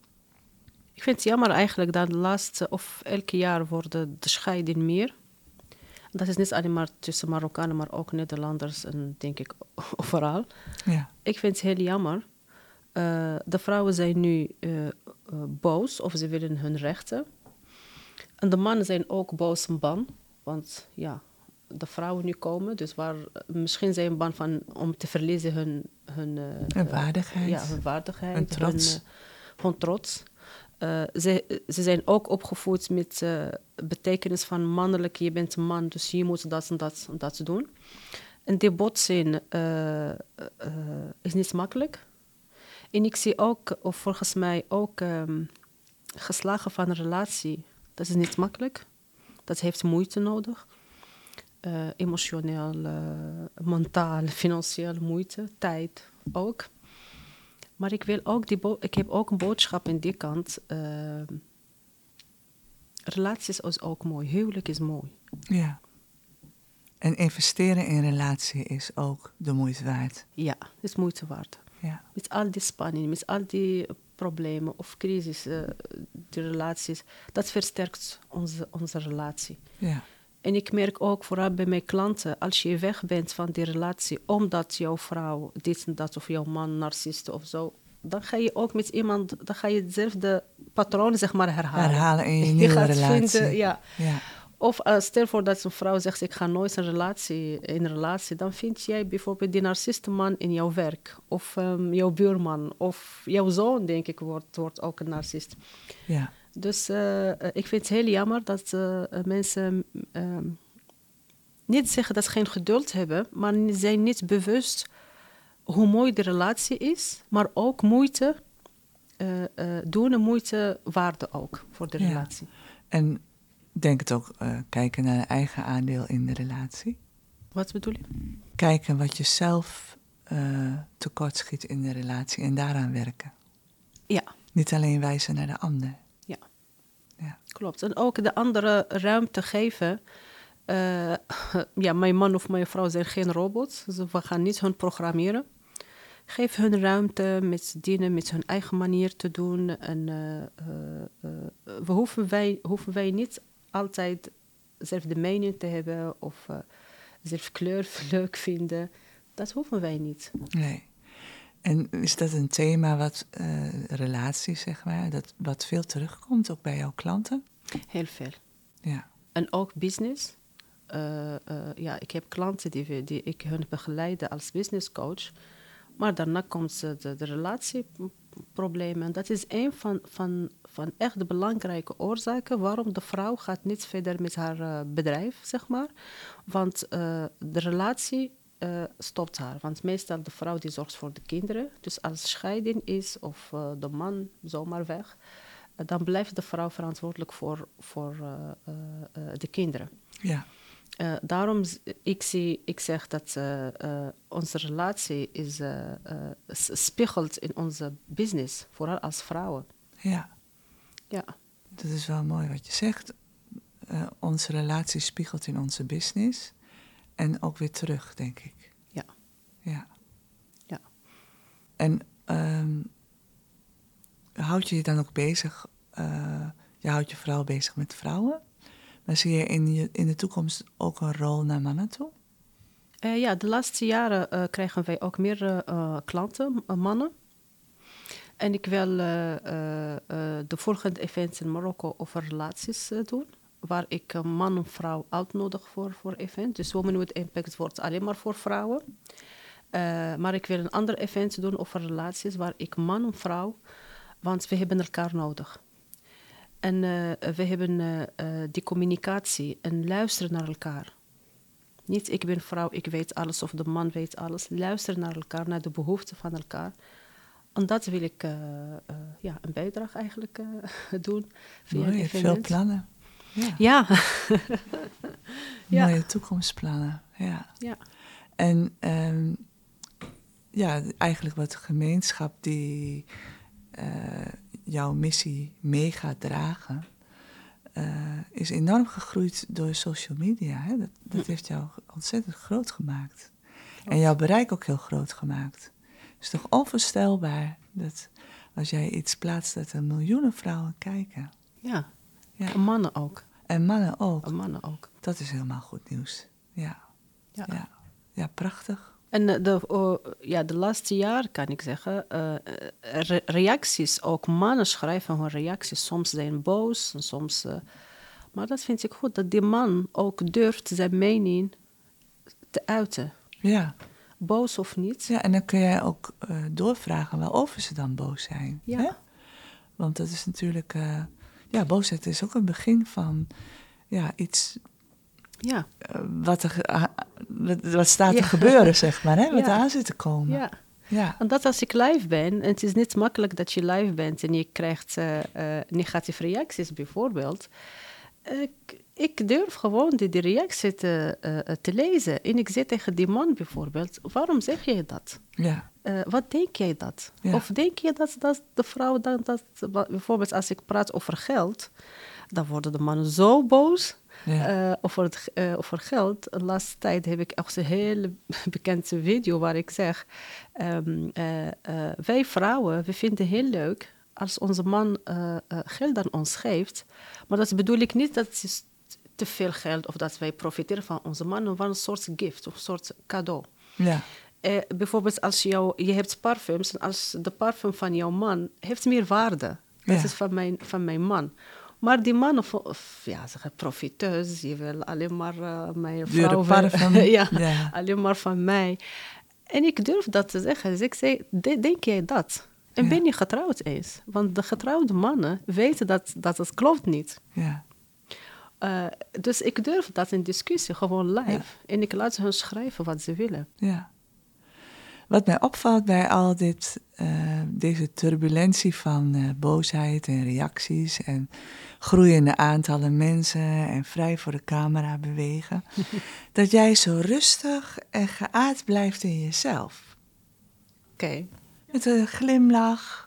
Ik vind het jammer eigenlijk dat de laatste of elke jaar worden de scheiding meer. Dat is niet alleen maar tussen Marokkanen, maar ook Nederlanders en denk ik overal. Ja. Ik vind het heel jammer. Uh, de vrouwen zijn nu uh, uh, boos of ze willen hun rechten. En de mannen zijn ook boos en bang. Want ja, de vrouwen nu komen. Dus waar, misschien zijn ze bang van, om te verliezen hun... Hun, uh, hun waardigheid. Ja, hun waardigheid. Hun trots. Hun, uh, hun trots. Uh, ze, ze zijn ook opgevoed met uh, betekenis van mannelijk. Je bent een man, dus je moet dat en dat en dat doen. En die botsing uh, uh, is niet makkelijk. En ik zie ook, of volgens mij ook, um, geslagen van een relatie. Dat is niet makkelijk. Dat heeft moeite nodig. Uh, emotioneel, uh, mentaal, financieel moeite, tijd ook. Maar ik, wil ook die bo- ik heb ook een boodschap in die kant. Uh, relaties is ook mooi. Huwelijk is mooi. Ja. En investeren in relatie is ook de moeite waard. Ja, is moeite waard. Ja. Met al die spanning, met al die problemen of crisis, uh, de relaties, dat versterkt onze, onze relatie. Ja. En ik merk ook, vooral bij mijn klanten, als je weg bent van die relatie, omdat jouw vrouw dit en dat, of jouw man narcist of zo, dan ga je ook met iemand, dan ga je hetzelfde patroon, zeg maar, herhalen. Herhalen in je, je nieuwe gaat relatie. Vinden, ja. Ja. Of uh, stel voor dat een vrouw zegt, ik ga nooit een relatie, in een relatie, dan vind jij bijvoorbeeld die narcistenman in jouw werk. Of um, jouw buurman. Of jouw zoon, denk ik, wordt, wordt ook een narcist. Ja. Dus uh, ik vind het heel jammer dat uh, mensen uh, niet zeggen dat ze geen geduld hebben, maar ze zijn niet bewust hoe mooi de relatie is, maar ook moeite uh, uh, doen en moeite waarde ook voor de ja. relatie. En denk het ook, uh, kijken naar je eigen aandeel in de relatie. Wat bedoel je? Kijken wat je zelf uh, tekortschiet in de relatie en daaraan werken. Ja. Niet alleen wijzen naar de ander. Ja. Ja. Klopt. En ook de andere ruimte geven. Uh, ja, mijn man of mijn vrouw zijn geen robots. Dus we gaan niet hun programmeren. Geef hun ruimte met dingen met hun eigen manier te doen. En uh, uh, uh, we hoeven, wij, hoeven wij niet altijd dezelfde mening te hebben of uh, dezelfde kleur leuk vinden. Dat hoeven wij niet. Nee. En is dat een thema wat uh, relaties, zeg maar, dat wat veel terugkomt ook bij jouw klanten? Heel veel. Ja. En ook business. Uh, uh, ja, ik heb klanten die, die ik hun begeleiden als business coach. Maar daarna komt de, de relatieproblemen. Dat is een van, van, van echt de belangrijke oorzaken waarom de vrouw gaat niet verder met haar uh, bedrijf, zeg maar. Want uh, de relatie uh, stopt haar. Want meestal de vrouw die zorgt voor de kinderen. Dus als scheiding is of uh, de man zomaar weg, uh, dan blijft de vrouw verantwoordelijk voor, voor uh, uh, uh, de kinderen. Ja. Uh, daarom z- ik, zie, ik zeg dat uh, uh, onze relatie is, uh, uh, s- spiegelt in onze business, vooral als vrouwen. Ja, Ja, dat is wel mooi wat je zegt. Uh, onze relatie spiegelt in onze business. En ook weer terug, denk ik. ja, Ja. ja. En um, houd je je dan ook bezig... Uh, je houdt je vooral bezig met vrouwen... Maar zie je in, je in de toekomst ook een rol naar mannen toe? Uh, ja, de laatste jaren uh, krijgen wij ook meer uh, klanten, uh, mannen. En ik wil uh, uh, uh, de volgende events in Marokko over relaties uh, doen. Waar ik uh, man en vrouw uitnodig voor, voor event. Dus Women with Impact wordt alleen maar voor vrouwen. Uh, maar ik wil een ander event doen over relaties waar ik man en vrouw... Want we hebben elkaar nodig. En uh, we hebben uh, uh, die communicatie en luisteren naar elkaar. Niet ik ben vrouw, ik weet alles of de man weet alles. Luisteren naar elkaar, naar de behoeften van elkaar. En dat wil ik uh, uh, ja, een bijdrage eigenlijk uh, doen. Via Mooi, een veel plannen. Ja. ja. Mooie ja. toekomstplannen, ja. ja. En um, ja, eigenlijk wat de gemeenschap die uh, jouw missie mee gaat dragen... Uh, is enorm gegroeid door social media. Hè? Dat, dat heeft jou ontzettend groot gemaakt. En jouw bereik ook heel groot gemaakt. Het is toch onvoorstelbaar dat als jij iets plaatst... dat er miljoenen vrouwen kijken. Ja, ja. En mannen ook. En mannen ook. En mannen ook. Dat is helemaal goed nieuws. Ja, ja. ja. ja prachtig. En de, uh, ja, de laatste jaar kan ik zeggen, uh, re- reacties, ook mannen schrijven hun reacties. Soms zijn boos, en soms... Uh, maar dat vind ik goed, dat die man ook durft zijn mening te uiten. Ja. Boos of niet. Ja, en dan kun jij ook uh, doorvragen waarover ze dan boos zijn. Ja. Hè? Want dat is natuurlijk... Uh, ja, boosheid is ook een begin van ja, iets... Ja. Uh, wat, er, uh, wat staat te ja. gebeuren, zeg maar, hè? Wat ja. aan zit te komen. Ja. Ja. En dat als ik live ben, en het is niet makkelijk dat je live bent en je krijgt uh, uh, negatieve reacties bijvoorbeeld. Ik, ik durf gewoon die, die reactie te, uh, te lezen. En ik zeg tegen die man bijvoorbeeld, waarom zeg je dat? Ja. Uh, wat denk jij dat? Ja. Of denk je dat, dat de vrouw, dat, dat, bijvoorbeeld als ik praat over geld, dan worden de mannen zo boos. Ja. Uh, over, het, uh, over geld. De laatste tijd heb ik ook een hele bekende video waar ik zeg... Um, uh, uh, wij vrouwen, we vinden het heel leuk als onze man uh, uh, geld aan ons geeft. Maar dat bedoel ik niet dat het is te veel geld... of dat wij profiteren van onze man... maar van een soort gift, of een soort cadeau. Ja. Uh, bijvoorbeeld als jou, je hebt parfums... en als de parfum van jouw man heeft meer waarde. Dat ja. is van mijn, van mijn man... Maar die man, of, of ja, ze gaat profiteus, je wil alleen maar uh, mijn vrouw... parfum. ja, ja, alleen maar van mij. En ik durf dat te zeggen. Dus ik zei, de, denk jij dat? En ja. ben je getrouwd eens? Want de getrouwde mannen weten dat, dat het klopt niet. Ja. Uh, dus ik durf dat in discussie, gewoon live. Ja. En ik laat hen schrijven wat ze willen. Ja. Wat mij opvalt bij al dit, uh, deze turbulentie van uh, boosheid en reacties en groeiende aantallen mensen en vrij voor de camera bewegen, dat jij zo rustig en geaard blijft in jezelf. Oké. Okay. Met een glimlach.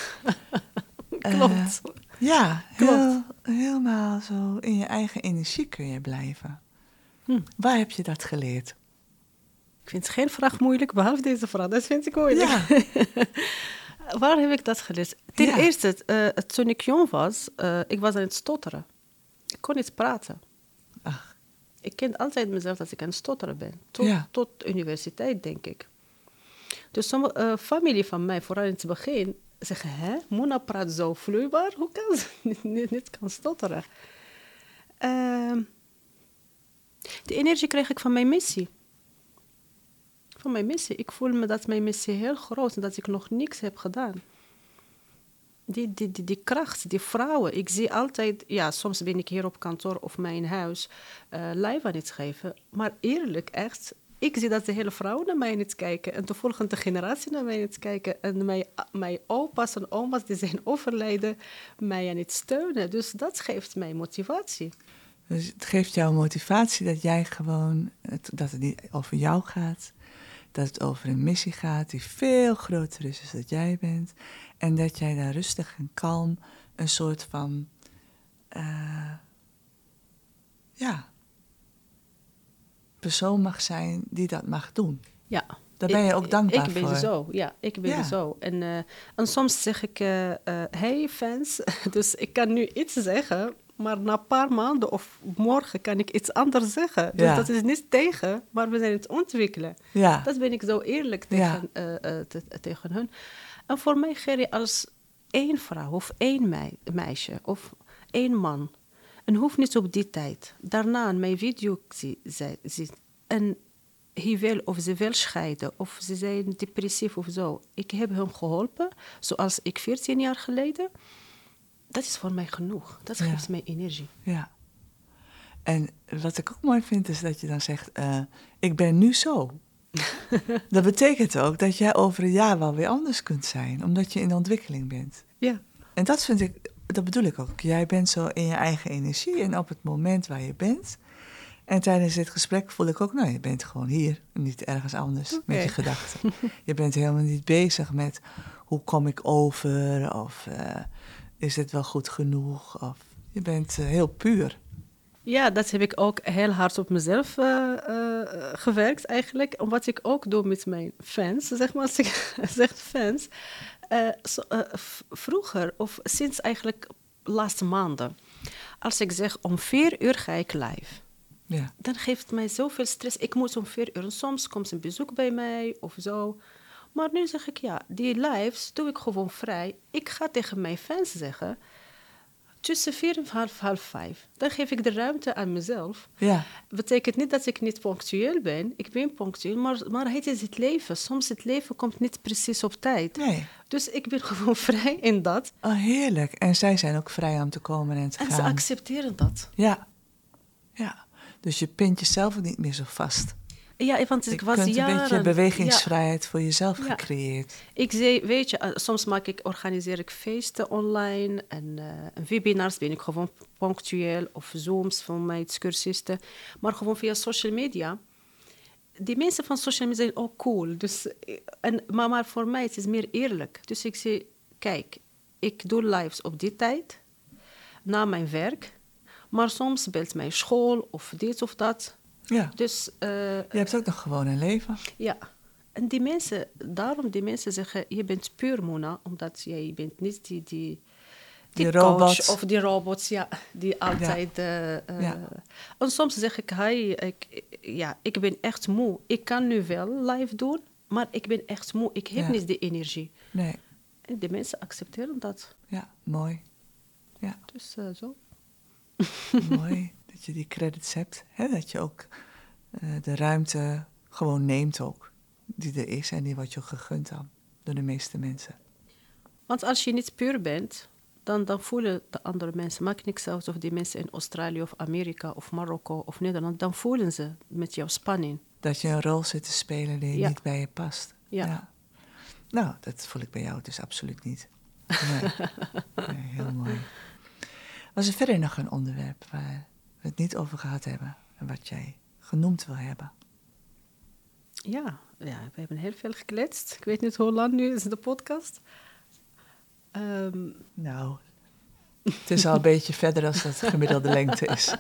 Klopt. Uh, ja, heel, helemaal zo in je eigen energie kun je blijven. Hm. Waar heb je dat geleerd? Ik vind geen vraag moeilijk, behalve deze vraag. Dat vind ik moeilijk. Ja. Waar heb ik dat geleerd? Ten ja. eerste, uh, toen ik jong was, uh, ik was aan het stotteren. Ik kon niet praten. Ach. Ik kende altijd mezelf dat ik aan het stotteren ben. Tot, ja. tot de universiteit, denk ik. Dus sommige uh, familie van mij, vooral in het begin, zeggen... Hè, Mona praat zo vloeibaar. Hoe kan ze niet, niet, niet kan stotteren? Uh, de energie kreeg ik van mijn missie. Van mijn missie. Ik voel me dat mijn missie heel groot is en dat ik nog niks heb gedaan. Die, die, die, die kracht, die vrouwen. Ik zie altijd, ja, soms ben ik hier op kantoor of mijn huis uh, live aan het geven. Maar eerlijk, echt, ik zie dat de hele vrouwen naar mij aan het kijken. En de volgende generatie naar mij aan het kijken. En mijn, mijn opa's en oma's die zijn overlijden, mij aan het steunen. Dus dat geeft mij motivatie. Dus het geeft jou motivatie dat jij gewoon, het, dat het niet over jou gaat. Dat het over een missie gaat die veel groter is dan dat jij bent. En dat jij daar rustig en kalm een soort van, uh, ja, persoon mag zijn die dat mag doen. Ja. Daar ben je ook dankbaar ik ben voor. Zo, ja, ik ben ja. zo. En, uh, en soms zeg ik, uh, uh, hey fans, dus ik kan nu iets zeggen, maar na een paar maanden of morgen kan ik iets anders zeggen. Dus ja. dat is niet tegen, maar we zijn het ontwikkelen. Ja. Dat ben ik zo eerlijk tegen, ja. uh, uh, te, tegen hun. En voor mij, Gerry, als één vrouw of één mei, meisje of één man, en hoeft niet op die tijd, daarna mijn video ziet en hij wil of ze wil scheiden of ze zijn depressief of zo. Ik heb hem geholpen, zoals ik veertien jaar geleden. Dat is voor mij genoeg. Dat geeft ja. mij energie. Ja. En wat ik ook mooi vind is dat je dan zegt, uh, ik ben nu zo. Dat betekent ook dat jij over een jaar wel weer anders kunt zijn, omdat je in de ontwikkeling bent. Ja. En dat vind ik, dat bedoel ik ook. Jij bent zo in je eigen energie en op het moment waar je bent. En tijdens dit gesprek voel ik ook, nou, je bent gewoon hier, niet ergens anders okay. met je gedachten. Je bent helemaal niet bezig met, hoe kom ik over, of uh, is dit wel goed genoeg? Of, je bent uh, heel puur. Ja, dat heb ik ook heel hard op mezelf uh, uh, gewerkt eigenlijk. En wat ik ook doe met mijn fans, zeg maar, als ik zeg fans. Uh, so, uh, v- vroeger, of sinds eigenlijk de laatste maanden, als ik zeg om vier uur ga ik live. Ja. Dan geeft het mij zoveel stress. Ik moet om vier uur. Soms komt een bezoek bij mij of zo. Maar nu zeg ik, ja, die lives doe ik gewoon vrij. Ik ga tegen mijn fans zeggen, tussen vier en half, half vijf. Dan geef ik de ruimte aan mezelf. Ja. Betekent niet dat ik niet punctueel ben. Ik ben punctueel, maar, maar het is het leven. Soms het leven komt niet precies op tijd. Nee. Dus ik ben gewoon vrij in dat. Oh, heerlijk. En zij zijn ook vrij om te komen en te en gaan. En ze accepteren dat. Ja. Ja. Dus je pint jezelf ook niet meer zo vast. Ja, want ik je was kunt jaren... een beetje bewegingsvrijheid ja. voor jezelf ja. gecreëerd. Ik zei, weet je, soms maak ik, organiseer ik feesten online en uh, webinars ben ik gewoon punctueel of Zooms van mijn cursisten, maar gewoon via social media. Die mensen van social media zijn ook cool, dus, en, maar, maar voor mij het is meer eerlijk. Dus ik zeg, kijk, ik doe lives op die tijd, na mijn werk, maar soms belt mijn school of dit of dat. Ja, dus, uh, je hebt ook nog gewoon een leven. Ja, en die mensen, daarom die mensen zeggen, je bent puur Mona, omdat jij bent niet die, die, die, die coach robot. Of die robots, ja, die altijd... Ja. Uh, uh, ja. En soms zeg ik, hey, ik, ja, ik ben echt moe. Ik kan nu wel live doen, maar ik ben echt moe. Ik heb ja. niet de energie. Nee. En die mensen accepteren dat. Ja, mooi. Ja. Dus uh, zo. Mooi dat je die credits hebt. Hè? Dat je ook uh, de ruimte gewoon neemt ook. Die er is en die wordt je gegund dan. Door de meeste mensen. Want als je niet puur bent, dan, dan voelen de andere mensen, maakt niks uit of die mensen in Australië of Amerika of Marokko of Nederland, dan voelen ze met jouw spanning. Dat je een rol zit te spelen die ja. niet bij je past. Ja. ja. Nou, dat voel ik bij jou dus absoluut niet. Nee, nee heel mooi. Was er verder nog een onderwerp waar we het niet over gehad hebben en wat jij genoemd wil hebben? Ja, ja, we hebben heel veel gekletst. Ik weet niet hoe lang nu is de podcast. Um... Nou, het is al een beetje verder dan dat de gemiddelde lengte is.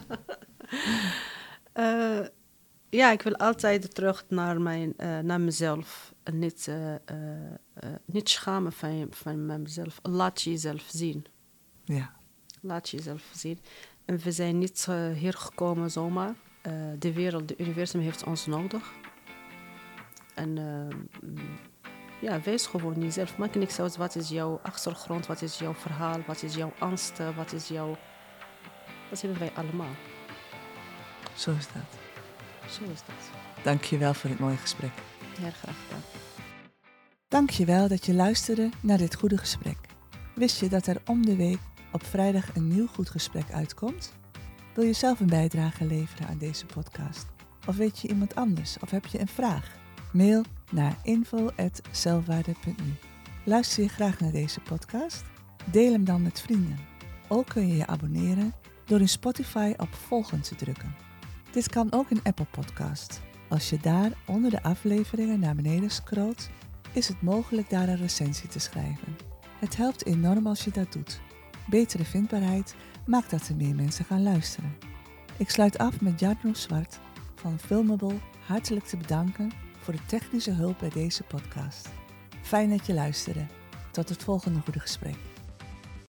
Uh, ja, ik wil altijd terug naar, mijn, uh, naar mezelf. En niet, uh, uh, uh, niet schamen van, van mezelf. Laat jezelf zien. Ja. Laat jezelf zien. En we zijn niet uh, hier gekomen zomaar. Uh, de wereld, de universum heeft ons nodig. En uh, ja, wees gewoon jezelf. Maak niks uit. Wat is jouw achtergrond? Wat is jouw verhaal? Wat is jouw angst? Wat is jouw... Dat hebben wij allemaal. Zo is dat. Zo is dat. Dank je wel voor dit mooie gesprek. Heel graag gedaan. Dank je wel dat je luisterde naar dit goede gesprek. Wist je dat er om de week op vrijdag een nieuw goed gesprek uitkomt? Wil je zelf een bijdrage leveren aan deze podcast? Of weet je iemand anders? Of heb je een vraag? Mail naar info at zelfwaarde punt nu. Luister je graag naar deze podcast? Deel hem dan met vrienden. Ook kun je je abonneren door in Spotify op volgen te drukken. Dit kan ook in Apple Podcast. Als je daar onder de afleveringen naar beneden scrolt, is het mogelijk daar een recensie te schrijven. Het helpt enorm als je dat doet. Betere vindbaarheid maakt dat er meer mensen gaan luisteren. Ik sluit af met Jarno Zwart van Filmable hartelijk te bedanken voor de technische hulp bij deze podcast. Fijn dat je luisterde. Tot het volgende goede gesprek.